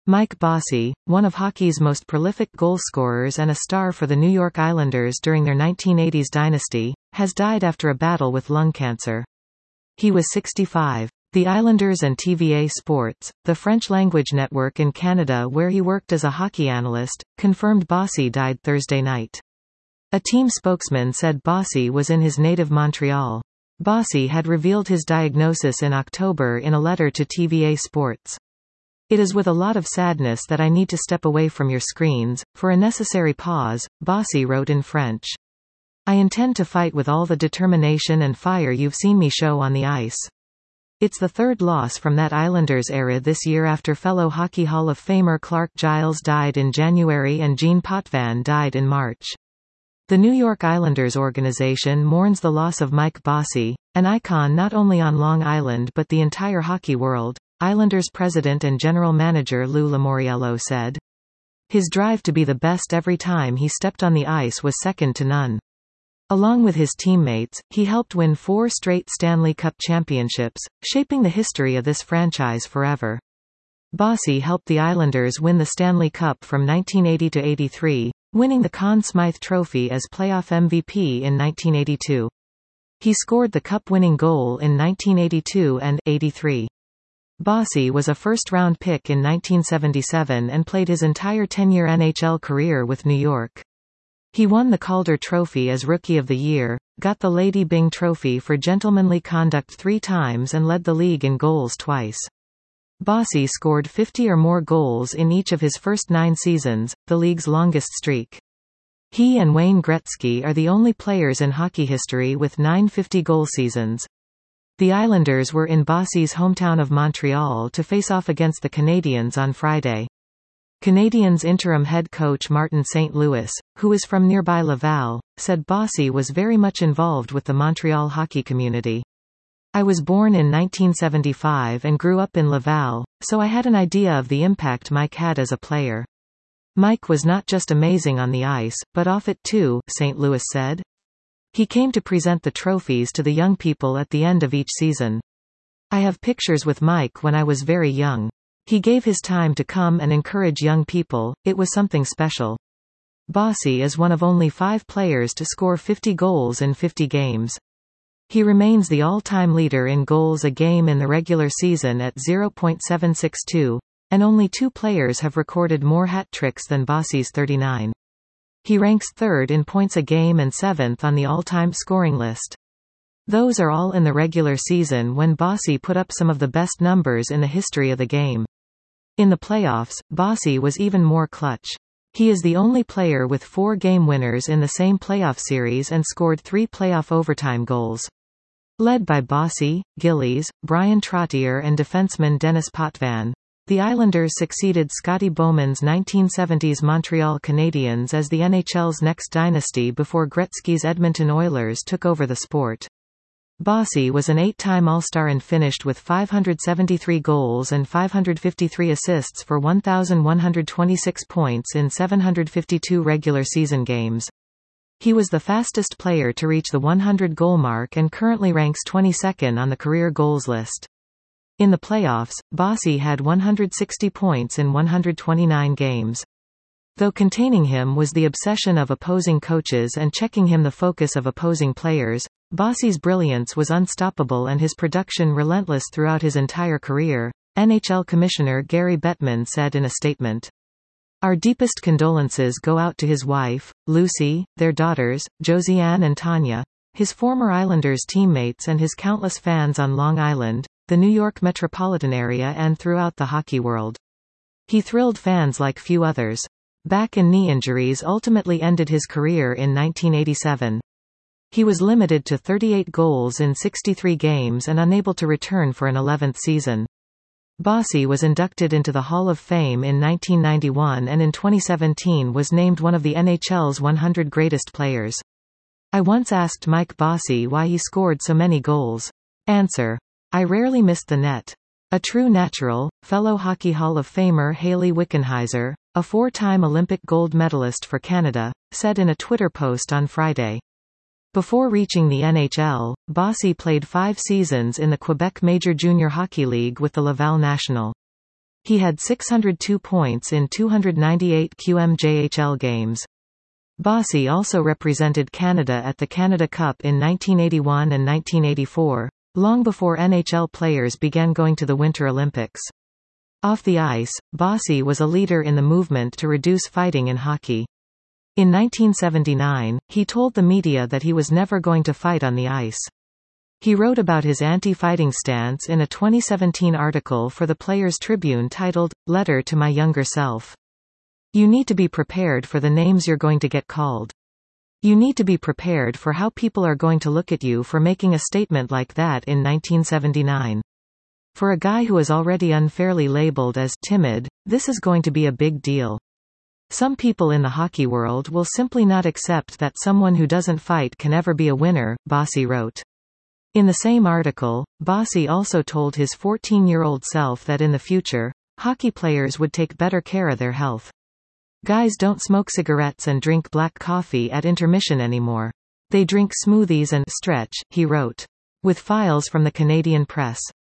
Mike Bossy, one of hockey's most prolific goal scorers and a star for the New York Islanders during their 1980s dynasty, has died after a battle with lung cancer. He was 65. The Islanders and TVA Sports, the French-language network in Canada where he worked as a hockey analyst, confirmed Bossy died Thursday night. A team spokesman said Bossy was in his native Montreal. Bossy had revealed his diagnosis in October in a letter to TVA Sports. "It is with a lot of sadness that I need to step away from your screens, for a necessary pause," Bossy wrote in French. "I intend to fight with all the determination and fire you've seen me show on the ice." It's the third loss from that Islanders era this year after fellow Hockey Hall of Famer Clark Giles died in January and Jean Potvin died in March. The New York Islanders organization mourns the loss of Mike Bossy, an icon not only on Long Island but the entire hockey world, Islanders president and general manager Lou Lamoriello said. His drive to be the best every time he stepped on the ice was second to none. Along with his teammates, he helped win 4 straight Stanley Cup championships, shaping the history of this franchise forever. Bossy helped the Islanders win the Stanley Cup from 1980 to 83, winning the Conn Smythe Trophy as playoff MVP in 1982. He scored the cup-winning goal in 1982 and 83. Bossy was a first-round pick in 1977 and played his entire 10-year NHL career with New York. He won the Calder Trophy as Rookie of the Year, got the Lady Byng Trophy for gentlemanly conduct 3 times and led the league in goals twice. Bossy scored 50 or more goals in each of his first 9 seasons, the league's longest streak. He and Wayne Gretzky are the only players in hockey history with 9 50-goal seasons. The Islanders were in Bossy's hometown of Montreal to face off against the Canadiens on Friday. Canadiens interim head coach Martin St. Louis, who is from nearby Laval, said Bossy was very much involved with the Montreal hockey community. "I was born in 1975 and grew up in Laval, so I had an idea of the impact Mike had as a player. Mike was not just amazing on the ice, but off it too," St. Louis said. He came to present the trophies to the young people at the end of each season. "I have pictures with Mike when I was very young. He gave his time to come and encourage young people, it was something special." Bossy is one of only 5 players to score 50 goals in 50 games. He remains the all-time leader in goals a game in the regular season at 0.762, and only 2 players have recorded more hat tricks than Bossy's 39. He ranks 3rd in points a game and 7th on the all-time scoring list. Those are all in the regular season when Bossy put up some of the best numbers in the history of the game. In the playoffs, Bossy was even more clutch. He is the only player with 4 game winners in the same playoff series and scored 3 playoff overtime goals. Led by Bossy, Gillies, Brian Trottier and defenseman Denis Potvin, the Islanders succeeded Scotty Bowman's 1970s Montreal Canadiens as the NHL's next dynasty before Gretzky's Edmonton Oilers took over the sport. Bossy was an 8-time All-Star and finished with 573 goals and 553 assists for 1,126 points in 752 regular season games. He was the fastest player to reach the 100-goal mark and currently ranks 22nd on the career goals list. In the playoffs, Bossy had 160 points in 129 games. Though containing him was the obsession of opposing coaches and checking him the focus of opposing players, Bossy's brilliance was unstoppable and his production relentless throughout his entire career, NHL Commissioner Gary Bettman said in a statement. "Our deepest condolences go out to his wife, Lucy, their daughters, Josiane and Tanya, his former Islanders teammates and his countless fans on Long Island, the New York metropolitan area and throughout the hockey world. He thrilled fans like few others." Back and knee injuries ultimately ended his career in 1987. He was limited to 38 goals in 63 games and unable to return for an 11th season. Bossy was inducted into the Hall of Fame in 1991 and in 2017 was named one of the NHL's 100 greatest players. "I once asked Mike Bossy why he scored so many goals. Answer: I rarely missed the net. A true natural," fellow Hockey Hall of Famer Hayley Wickenheiser, a 4-time Olympic gold medalist for Canada, said in a Twitter post on Friday. Before reaching the NHL, Bossy played 5 seasons in the Quebec Major Junior Hockey League with the Laval National. He had 602 points in 298 QMJHL games. Bossy also represented Canada at the Canada Cup in 1981 and 1984, long before NHL players began going to the Winter Olympics. Off the ice, Bossy was a leader in the movement to reduce fighting in hockey. In 1979, he told the media that he was never going to fight on the ice. He wrote about his anti-fighting stance in a 2017 article for the Players Tribune titled, "Letter to My Younger Self." You need to be prepared for the names you're going to get called. You need to be prepared for how people are going to look at you for making a statement like that in 1979. For a guy who is already unfairly labeled as timid, this is going to be a big deal. Some people in the hockey world will simply not accept that someone who doesn't fight can ever be a winner, Bossy wrote. In the same article, Bossy also told his 14-year-old self that in the future, hockey players would take better care of their health. Guys don't smoke cigarettes and drink black coffee at intermission anymore. They drink smoothies and stretch, he wrote. With files from the Canadian Press.